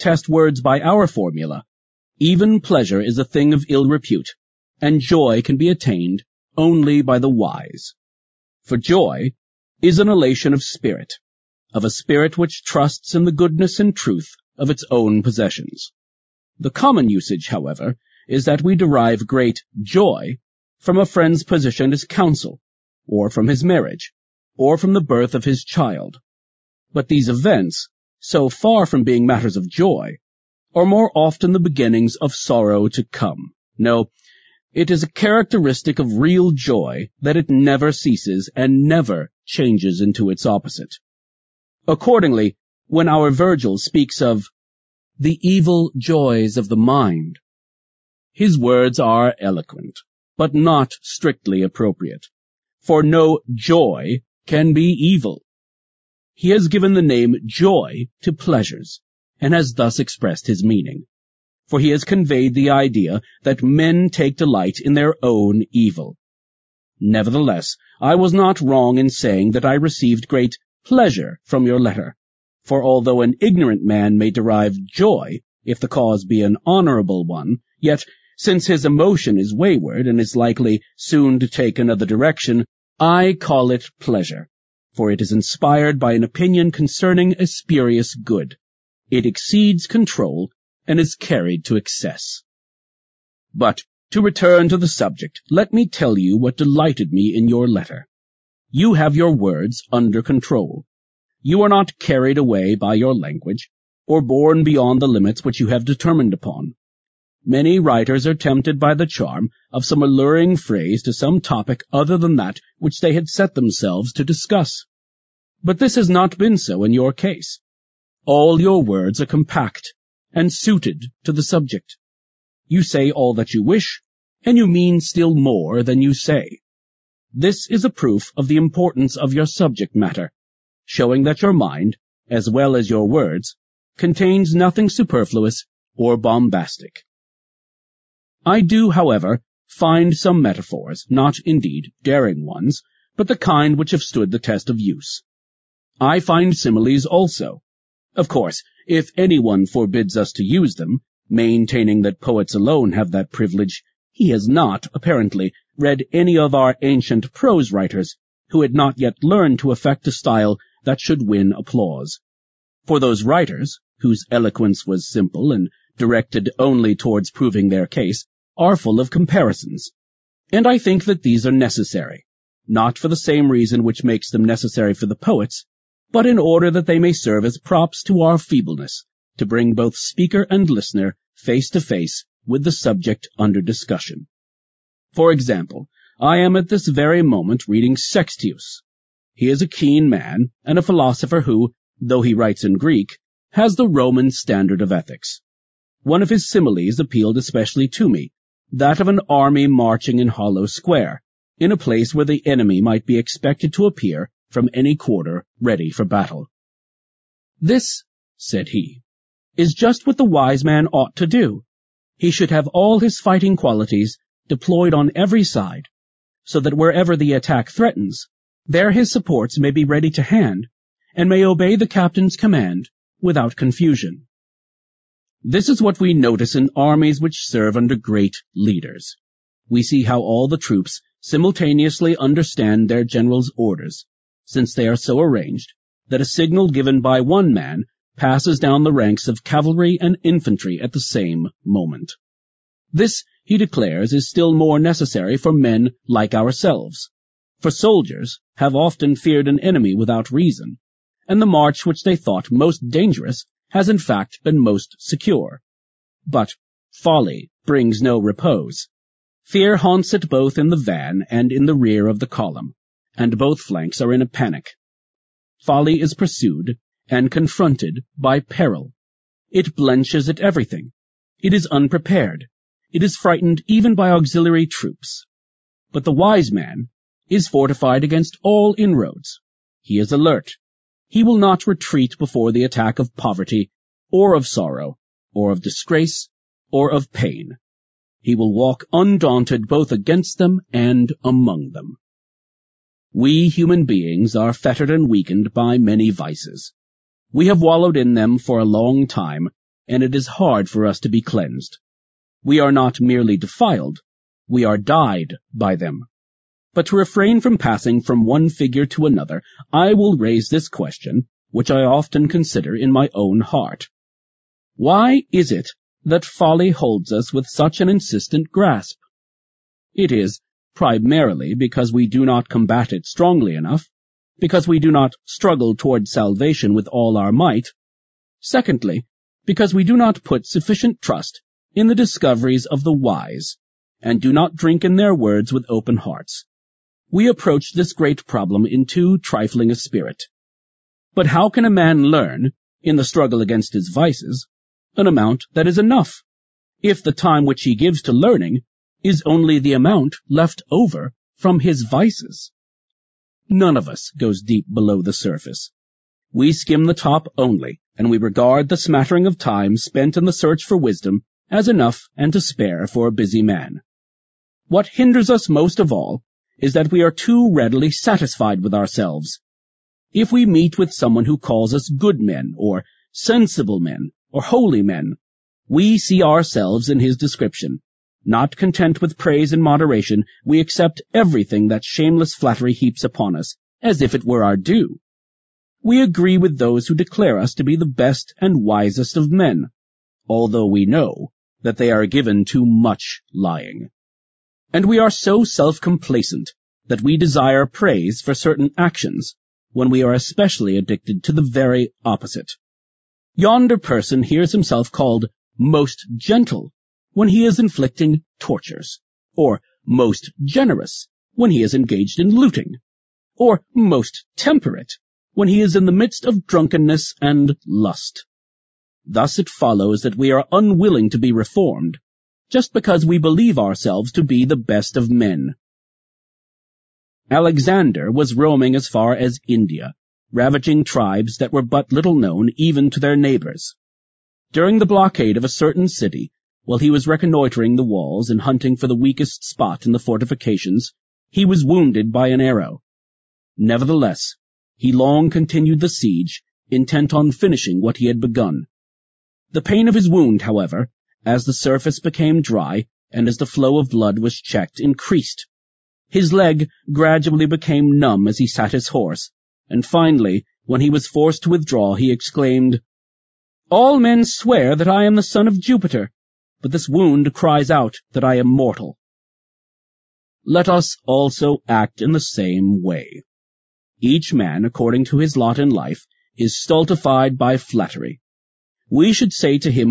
test words by our formula, even pleasure is a thing of ill repute, and joy can be attained only by the wise. For joy is an elation of a spirit which trusts in the goodness and truth of its own possessions. The common usage, however, is that we derive great joy from a friend's position as counsel, or from his marriage, or from the birth of his child. But these events, so far from being matters of joy, are more often the beginnings of sorrow to come. No, it is a characteristic of real joy that it never ceases and never changes into its opposite. Accordingly, when our Virgil speaks of the evil joys of the mind, his words are eloquent, but not strictly appropriate, for no joy can be evil. He has given the name joy to pleasures, and has thus expressed his meaning, for he has conveyed the idea that men take delight in their own evil. Nevertheless, I was not wrong in saying that I received great pleasure from your letter, for although an ignorant man may derive joy if the cause be an honorable one, yet, since his emotion is wayward and is likely soon to take another direction, I call it pleasure, for it is inspired by an opinion concerning a spurious good. It exceeds control and is carried to excess. But, to return to the subject, let me tell you what delighted me in your letter. You have your words under control. You are not carried away by your language, or borne beyond the limits which you have determined upon. Many writers are tempted by the charm of some alluring phrase to some topic other than that which they had set themselves to discuss. But this has not been so in your case. All your words are compact and suited to the subject. You say all that you wish, and you mean still more than you say. This is a proof of the importance of your subject matter, showing that your mind, as well as your words, contains nothing superfluous or bombastic. I do, however, find some metaphors, not indeed daring ones, but the kind which have stood the test of use. I find similes also. Of course, if anyone forbids us to use them, maintaining that poets alone have that privilege, he has not, apparently, read any of our ancient prose writers who had not yet learned to affect a style that should win applause. For those writers, whose eloquence was simple and directed only towards proving their case, are full of comparisons, and I think that these are necessary, not for the same reason which makes them necessary for the poets, but in order that they may serve as props to our feebleness, to bring both speaker and listener face to face with the subject under discussion. For example, I am at this very moment reading Sextius. He is a keen man, and a philosopher who, though he writes in Greek, has the Roman standard of ethics. One of his similes appealed especially to me, that of an army marching in hollow square, in a place where the enemy might be expected to appear from any quarter ready for battle. This, said he, is just what the wise man ought to do. He should have all his fighting qualities deployed on every side, so that wherever the attack threatens, there his supports may be ready to hand, and may obey the captain's command without confusion. This is what we notice in armies which serve under great leaders. We see how all the troops simultaneously understand their general's orders, since they are so arranged that a signal given by one man passes down the ranks of cavalry and infantry at the same moment. This, he declares, is still more necessary for men like ourselves, for soldiers have often feared an enemy without reason, and the march which they thought most dangerous has in fact been most secure. But folly brings no repose. Fear haunts it both in the van and in the rear of the column, and both flanks are in a panic. Folly is pursued and confronted by peril. It blenches at everything. It is unprepared. It is frightened even by auxiliary troops. But the wise man is fortified against all inroads. He is alert. He will not retreat before the attack of poverty, or of sorrow, or of disgrace, or of pain. He will walk undaunted both against them and among them. We human beings are fettered and weakened by many vices. We have wallowed in them for a long time, and it is hard for us to be cleansed. We are not merely defiled, we are dyed by them. But to refrain from passing from one figure to another, I will raise this question, which I often consider in my own heart. Why is it that folly holds us with such an insistent grasp? It is primarily because we do not combat it strongly enough, because we do not struggle toward salvation with all our might. Secondly, because we do not put sufficient trust in the discoveries of the wise, and do not drink in their words with open hearts. We approach this great problem in too trifling a spirit. But how can a man learn, in the struggle against his vices, an amount that is enough, if the time which he gives to learning is only the amount left over from his vices? None of us goes deep below the surface. We skim the top only, and we regard the smattering of time spent in the search for wisdom as enough and to spare for a busy man. What hinders us most of all is that we are too readily satisfied with ourselves. If we meet with someone who calls us good men, or sensible men, or holy men, we see ourselves in his description. Not content with praise in moderation, we accept everything that shameless flattery heaps upon us, as if it were our due. We agree with those who declare us to be the best and wisest of men, although we know that they are given to much lying. And we are so self-complacent that we desire praise for certain actions, when we are especially addicted to the very opposite. Yonder person hears himself called most gentle when he is inflicting tortures, or most generous when he is engaged in looting, or most temperate when he is in the midst of drunkenness and lust. Thus it follows that we are unwilling to be reformed, just because we believe ourselves to be the best of men. Alexander was roaming as far as India, ravaging tribes that were but little known even to their neighbors. During the blockade of a certain city, while he was reconnoitering the walls and hunting for the weakest spot in the fortifications, he was wounded by an arrow. Nevertheless, he long continued the siege, intent on finishing what he had begun. The pain of his wound, however, as the surface became dry and as the flow of blood was checked, increased. His leg gradually became numb as he sat his horse, and finally, when he was forced to withdraw, he exclaimed, "All men swear that I am the son of Jupiter, but this wound cries out that I am mortal." Let us also act in the same way. Each man, according to his lot in life, is stultified by flattery. We should say to him